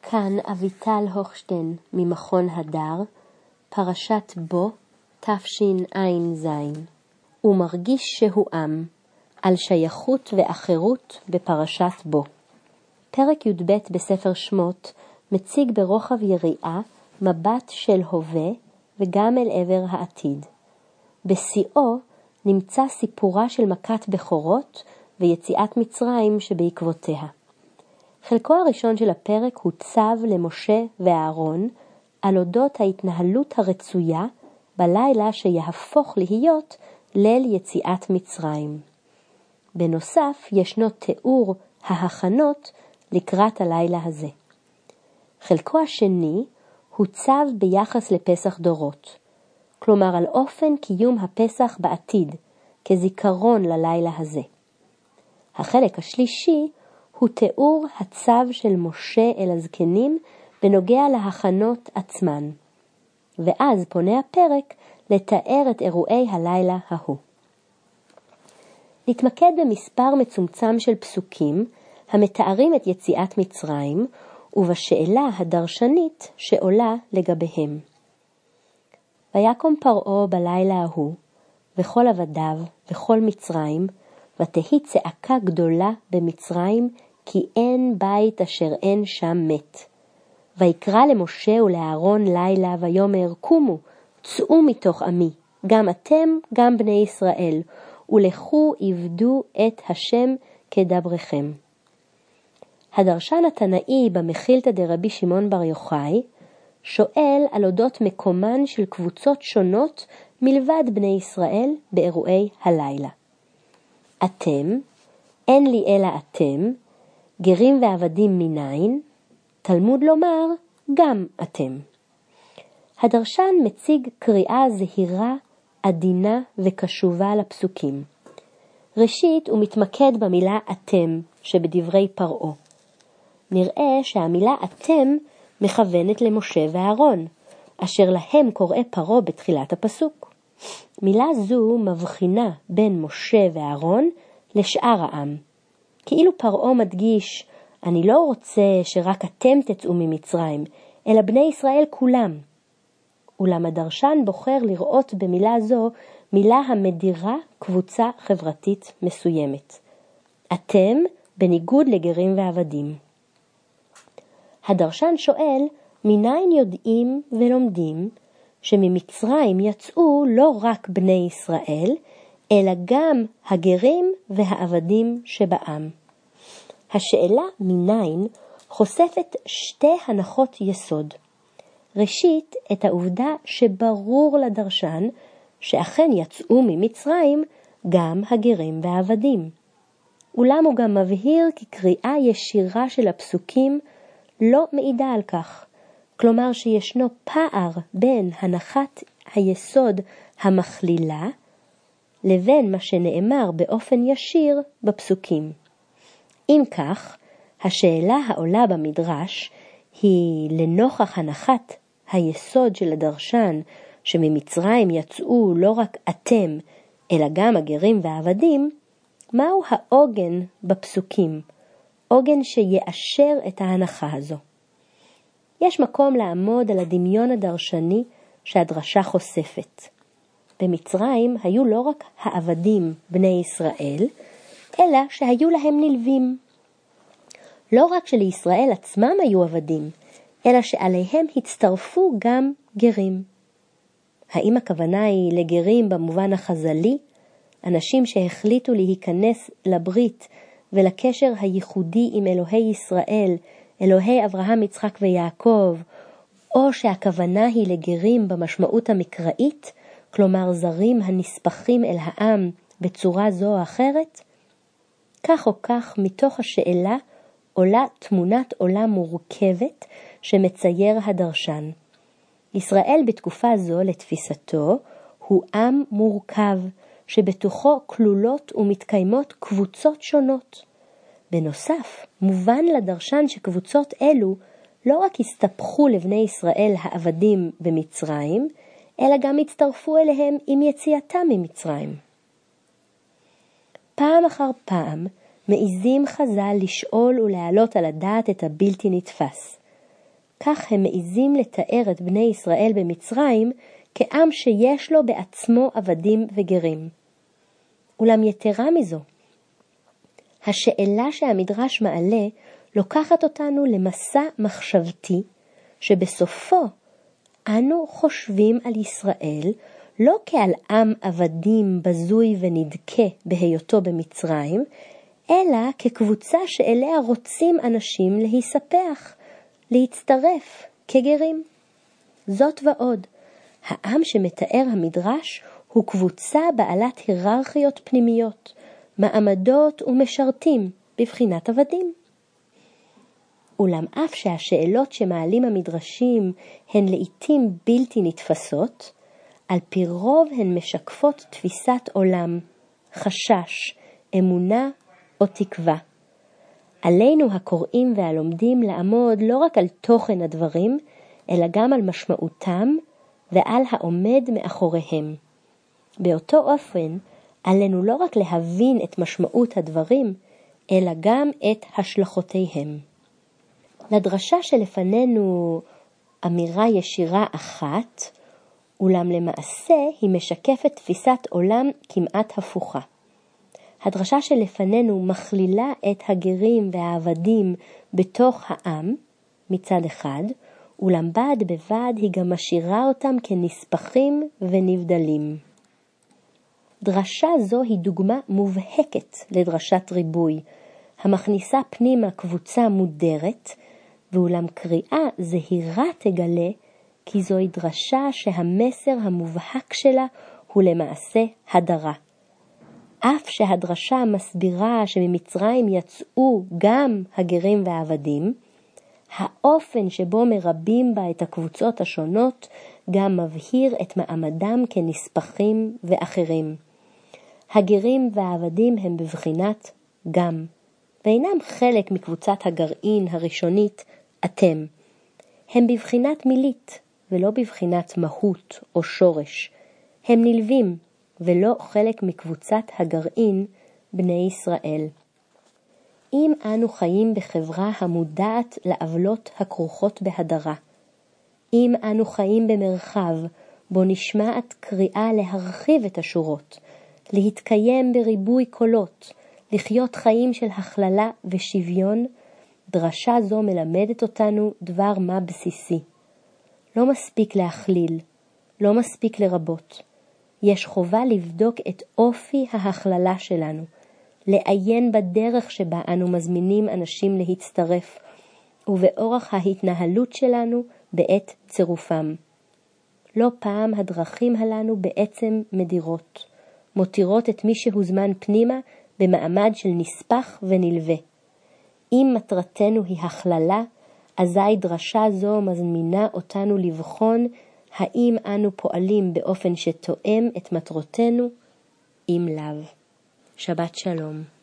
כאן אביטל הוכשטיין ממכון הדר, פרשת בו תשע"ז. הוא מרגיש שהוא עם, על שייכות ואחרות בפרשת בו. פרק י"ב בספר שמות מציג ברוחב יריעה מבט של הווה וגם אל עבר העתיד. בשיאו נמצא סיפורה של מכת בכורות ויציאת מצרים שבעקבותיה. חלקו הראשון של הפרק הוצב למשה ואהרון על אודות ההתנהלות הרצויה בלילה שיהפוך להיות ליל יציאת מצרים. בנוסף ישנו תיאור ההכנות לקראת הלילה הזה. חלקו השני הוצב ביחס לפסח דורות, כלומר על אופן קיום הפסח בעתיד, כזיכרון ללילה הזה. החלק השלישי הוא תיאור הצו של משה אל הזקנים בנוגע להכנות עצמן, ואז פונה הפרק לתאר את אירועי הלילה ההוא. נתמקד במספר מצומצם של פסוקים המתארים את יציאת מצרים ובשאלה הדרשנית שעולה לגביהם. ויקום פרעה בלילה ההוא וכל עבדיו וכל מצרים, ותהי צעקה גדולה במצרים, כי אין בית אשר אין שם מת. ויקרא למשה ולאהרון לילה ויאמר, קומו, צאו מתוך עמי, גם אתם גם בני ישראל, ולכו עבדו את השם כדברכם. הדרשן התנאי במחילתא דרבי שמעון בר יוחאי שואל על אודות מקומן של קבוצות שונות מלבד בני ישראל באירועי הלילה. אתם, אין לי אלא אתם, גרים ועבדים מניין, תלמוד לומר גם אתם. הדרשן מציג קריאה זהירה, עדינה וקשובה לפסוקים. ראשית הוא מתמקד במילה אתם שבדברי פרעה. נראה שהמילה אתם מכוונת למשה ואהרון, אשר להם קורא פרעה בתחילת הפסוק. מילה זו מבחינה בין משה ואהרון לשאר העם. כאילו פרעה מדגיש, אני לא רוצה שרק אתם תצאו ממצרים, אלא בני ישראל כולם. אולם הדרשן בוחר לראות במילה זו מילה המדירה קבוצה חברתית מסוימת. אתם בניגוד לגרים ועבדים. הדרשן שואל, מניין יודעים ולומדים שממצרים יצאו לא רק בני ישראל, אלא גם הגרים והעבדים שבעם. השאלה מניין חושפת שתי הנחות יסוד. ראשית, את העובדה שברור לדרשן שאכן יצאו ממצרים גם הגרים והעבדים. אולם הוא גם מבהיר כי קריאה ישירה של הפסוקים לא מעידה על כך. כלומר שישנו פער בין הנחת היסוד המכלילה לבין מה שנאמר באופן ישיר בפסוקים. אם כך, השאלה העולה במדרש היא לנוכח הנחת היסוד של הדרשן שממצרים יצאו לא רק אתם אלא גם הגרים והעבדים, מהו העוגן בפסוקים? עוגן שיאשר את ההנחה הזו. יש מקום לעמוד על הדמיון הדרשני שהדרשה חושפת. במצרים היו לא רק העבדים בני ישראל, אלא שהיו להם נלווים. לא רק שלישראל עצמם היו עבדים, אלא שעליהם הצטרפו גם גרים. האם הכוונה היא לגרים במובן החז"לי, אנשים שהחליטו להיכנס לברית ולקשר הייחודי עם אלוהי ישראל, אלוהי אברהם, יצחק ויעקב, או שהכוונה היא לגרים במשמעות המקראית, כלומר זרים הנספחים אל העם בצורה זו או אחרת? כך או כך, מתוך השאלה עולה תמונת עולם מורכבת שמצייר הדרשן. ישראל בתקופה זו, לתפיסתו, הוא עם מורכב, שבתוכו כלולות ומתקיימות קבוצות שונות. בנוסף, מובן לדרשן שקבוצות אלו לא רק הסתפחו לבני ישראל העבדים במצרים, אלא גם הצטרפו אליהם עם יציאתם ממצרים. פעם אחר פעם מעיזים חז"ל לשאול ולהעלות על הדעת את הבלתי נתפס. כך הם מעיזים לתאר את בני ישראל במצרים כעם שיש לו בעצמו עבדים וגרים. אולם יתרה מזו, השאלה שהמדרש מעלה לוקחת אותנו למסע מחשבתי, שבסופו אנו חושבים על ישראל לא כעל עם עבדים בזוי ונדכה בהיותו במצרים, אלא כקבוצה שאליה רוצים אנשים להיספח, להצטרף כגרים. זאת ועוד, העם שמתאר המדרש הוא קבוצה בעלת היררכיות פנימיות, מעמדות ומשרתים בבחינת עבדים. אולם אף שהשאלות שמעלים המדרשים הן לעתים בלתי נתפסות, על פי רוב הן משקפות תפיסת עולם, חשש, אמונה או תקווה. עלינו הקוראים והלומדים לעמוד לא רק על תוכן הדברים, אלא גם על משמעותם ועל העומד מאחוריהם. באותו אופן, עלינו לא רק להבין את משמעות הדברים, אלא גם את השלכותיהם. לדרשה שלפנינו אמירה ישירה אחת, אולם למעשה היא משקפת תפיסת עולם כמעט הפוכה. הדרשה שלפנינו מכלילה את הגרים והעבדים בתוך העם מצד אחד, אולם בד בבד היא גם משאירה אותם כנספחים ונבדלים. דרשה זו היא דוגמה מובהקת לדרשת ריבוי, המכניסה פנימה קבוצה מודרת, ואולם קריאה זהירה תגלה כי זוהי דרשה שהמסר המובהק שלה הוא למעשה הדרה. אף שהדרשה מסבירה שממצרים יצאו גם הגרים והעבדים, האופן שבו מרבים בה את הקבוצות השונות גם מבהיר את מעמדם כנספחים ואחרים. הגרים והעבדים הם בבחינת גם, ואינם חלק מקבוצת הגרעין הראשונית אתם. הם בבחינת מילית ולא בבחינת מהות או שורש. הם נלווים ולא חלק מקבוצת הגרעין בני ישראל. אם אנו חיים בחברה המודעת לעוולות הכרוכות בהדרה, אם אנו חיים במרחב בו נשמעת קריאה להרחיב את השורות, להתקיים בריבוי קולות, לחיות חיים של הכללה ושוויון, דרשה זו מלמדת אותנו דבר מה בסיסי. לא מספיק להכליל, לא מספיק לרבות. יש חובה לבדוק את אופי ההכללה שלנו, לעיין בדרך שבה אנו מזמינים אנשים להצטרף, ובאורח ההתנהלות שלנו בעת צירופם. לא פעם הדרכים הללו בעצם מדירות, מותירות את מי שהוזמן פנימה במעמד של נספח ונלווה. אם מטרתנו היא הכללה, אזי דרשה זו מזמינה אותנו לבחון האם אנו פועלים באופן שתואם את מטרותינו, אם לאו. שבת שלום.